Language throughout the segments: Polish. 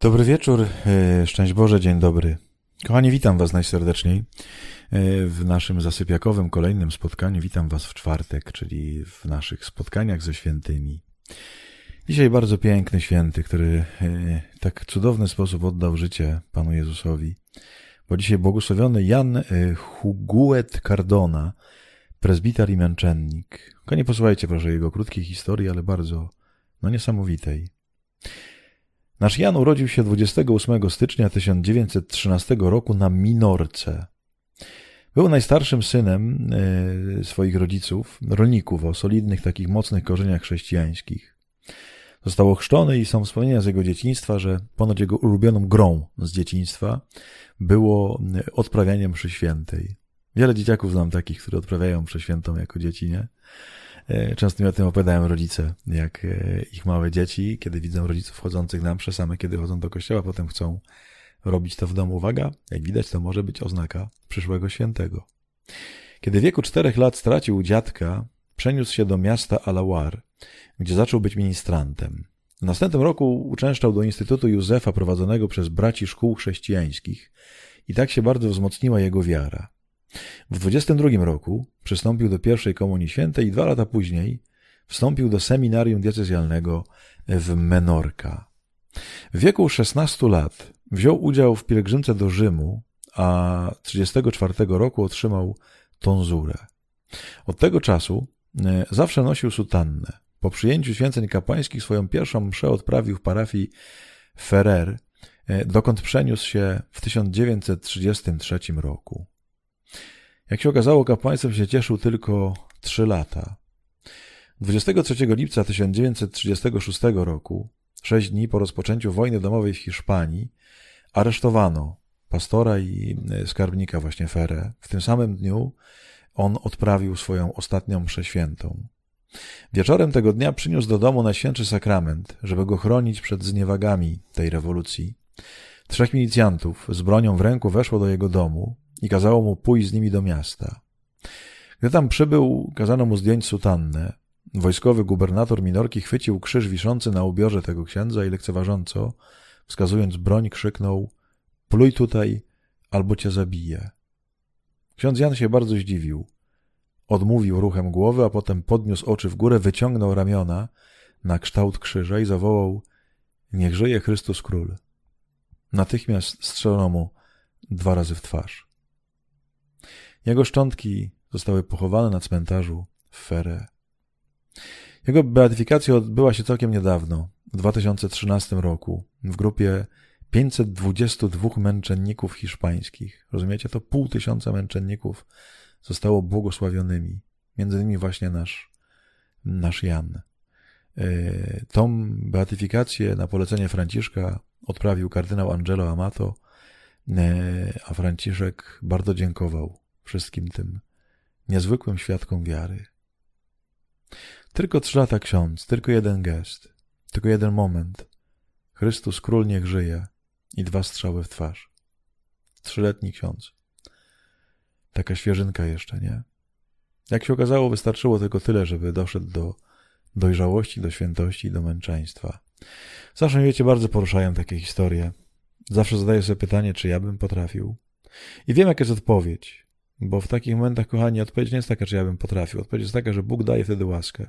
Dobry wieczór, szczęść Boże, dzień dobry. Kochani, witam Was najserdeczniej w naszym zasypiakowym kolejnym spotkaniu. Witam Was w czwartek, czyli w naszych spotkaniach ze świętymi. Dzisiaj bardzo piękny święty, który tak cudowny sposób oddał życie Panu Jezusowi. Bo dzisiaj błogosławiony Jan Huguet Cardona, prezbiter i męczennik. Nie posłuchajcie proszę jego krótkiej historii, ale bardzo niesamowitej. Nasz Jan urodził się 28 stycznia 1913 roku na Minorce. Był najstarszym synem swoich rodziców, rolników o solidnych, takich mocnych korzeniach chrześcijańskich. Został ochrzczony i są wspomnienia z jego dzieciństwa, że ponoć jego ulubioną grą z dzieciństwa było odprawianie mszy świętej. Wiele dzieciaków znam takich, które odprawiają mszę świętą jako dzieci, nie? Często mi o tym opowiadają rodzice, jak ich małe dzieci, kiedy widzą rodziców wchodzących na mszę, same kiedy chodzą do kościoła, potem chcą robić to w domu. Uwaga, jak widać, to może być oznaka przyszłego świętego. Kiedy w wieku 4 lat stracił dziadka, przeniósł się do miasta Alawar, gdzie zaczął być ministrantem. W następnym roku uczęszczał do Instytutu Józefa prowadzonego przez braci szkół chrześcijańskich i tak się bardzo wzmocniła jego wiara. W 22 roku przystąpił do pierwszej Komunii Świętej i 2 lata później wstąpił do seminarium diecezjalnego w Menorca. W wieku 16 lat wziął udział w pielgrzymce do Rzymu, a 34 roku otrzymał tonsurę. Od tego czasu zawsze nosił sutannę. Po przyjęciu święceń kapłańskich swoją pierwszą mszę odprawił w parafii Ferrer, dokąd przeniósł się w 1933 roku. Jak się okazało, kapłaństwem się cieszył tylko 3 lata. 23 lipca 1936 roku, 6 dni po rozpoczęciu wojny domowej w Hiszpanii, aresztowano pastora i skarbnika właśnie Ferre. W tym samym dniu on odprawił swoją ostatnią mszę świętą. Wieczorem tego dnia przyniósł do domu Najświętszy Sakrament, żeby go chronić przed zniewagami tej rewolucji. 3 milicjantów z bronią w ręku weszło do jego domu i kazało mu pójść z nimi do miasta. Gdy tam przybył, kazano mu zdjąć sutannę. Wojskowy gubernator Minorki chwycił krzyż wiszący na ubiorze tego księdza i lekceważąco, wskazując broń, krzyknął: „Pluj tutaj, albo cię zabiję”. Ksiądz Jan się bardzo zdziwił. Odmówił ruchem głowy, a potem podniósł oczy w górę, wyciągnął ramiona na kształt krzyża i zawołał: „Niech żyje Chrystus Król”. Natychmiast strzelono mu 2 razy w twarz. Jego szczątki zostały pochowane na cmentarzu w Ferre. Jego beatyfikacja odbyła się całkiem niedawno, w 2013 roku, w grupie 522 męczenników hiszpańskich. Rozumiecie? To 500 męczenników zostało błogosławionymi. Między innymi właśnie nasz Jan. Tą beatyfikację na polecenie Franciszka odprawił kardynał Angelo Amato, a Franciszek bardzo dziękował wszystkim tym niezwykłym świadkom wiary. Tylko 3 lata ksiądz, tylko jeden gest, tylko jeden moment. Chrystus Król niech żyje i 2 strzały w twarz. 3-letni ksiądz. Taka świeżynka jeszcze, nie? Jak się okazało, wystarczyło tylko tyle, żeby doszedł do dojrzałości, do świętości i do męczeństwa. Zawsze, wiecie, bardzo poruszają takie historie. Zawsze zadaję sobie pytanie, czy ja bym potrafił. I wiem, jaka jest odpowiedź, bo w takich momentach, kochani, odpowiedź nie jest taka, czy ja bym potrafił. Odpowiedź jest taka, że Bóg daje wtedy łaskę.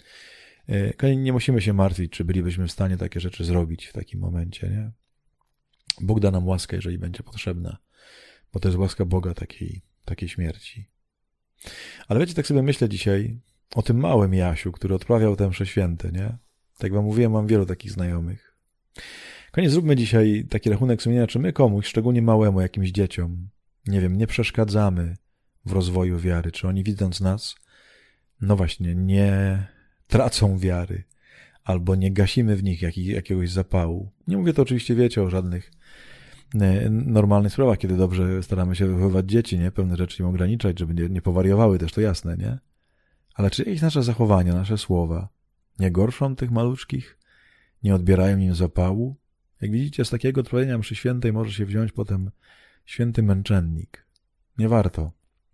Nie musimy się martwić, czy bylibyśmy w stanie takie rzeczy zrobić w takim momencie, nie? Bóg da nam łaskę, jeżeli będzie potrzebna, bo to jest łaska Boga takiej śmierci. Ale wiecie, tak sobie myślę dzisiaj o tym małym Jasiu, który odprawiał tę mszę świętę, nie? Tak jak wam mówiłem, mam wielu takich znajomych. Koniec, zróbmy dzisiaj taki rachunek sumienia, czy my komuś, szczególnie małemu, jakimś dzieciom, nie wiem, nie przeszkadzamy w rozwoju wiary, czy oni widząc nas, no właśnie, nie tracą wiary, albo nie gasimy w nich jakiegoś zapału. Nie mówię to oczywiście, wiecie, o żadnych normalnych sprawach, kiedy dobrze staramy się wychowywać dzieci, nie? Pewne rzeczy im ograniczać, żeby nie powariowały też, to jasne, nie? Ale czy jakieś nasze zachowania, nasze słowa nie gorszą tych maluczkich? Nie odbierają im zapału? Jak widzicie, z takiego odprawienia mszy świętej może się wziąć potem święty męczennik. Nie warto.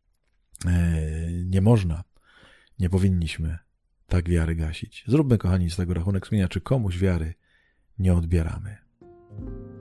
Nie można. Nie powinniśmy tak wiary gasić. Zróbmy, kochani, z tego rachunek sumienia, czy komuś wiary nie odbieramy.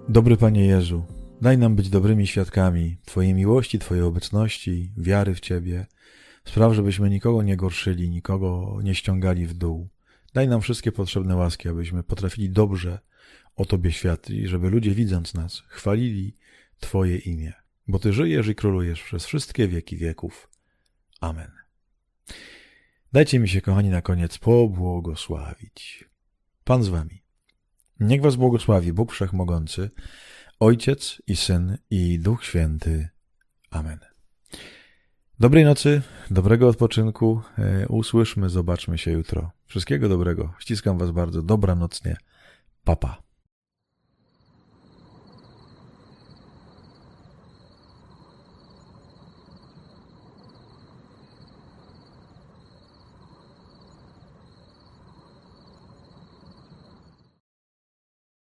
Dobry Panie Jezu, daj nam być dobrymi świadkami Twojej miłości, Twojej obecności, wiary w Ciebie. Spraw, żebyśmy nikogo nie gorszyli, nikogo nie ściągali w dół. Daj nam wszystkie potrzebne łaski, abyśmy potrafili dobrze o Tobie świadczyć, żeby ludzie widząc nas chwalili Twoje imię. Bo Ty żyjesz i królujesz przez wszystkie wieki wieków. Amen. Dajcie mi się, kochani, na koniec pobłogosławić. Pan z Wami. Niech Was błogosławi Bóg Wszechmogący, Ojciec i Syn i Duch Święty. Amen. Dobrej nocy, dobrego odpoczynku. Usłyszmy, zobaczmy się jutro. Wszystkiego dobrego. Ściskam Was bardzo. Dobranocnie. Pa, pa.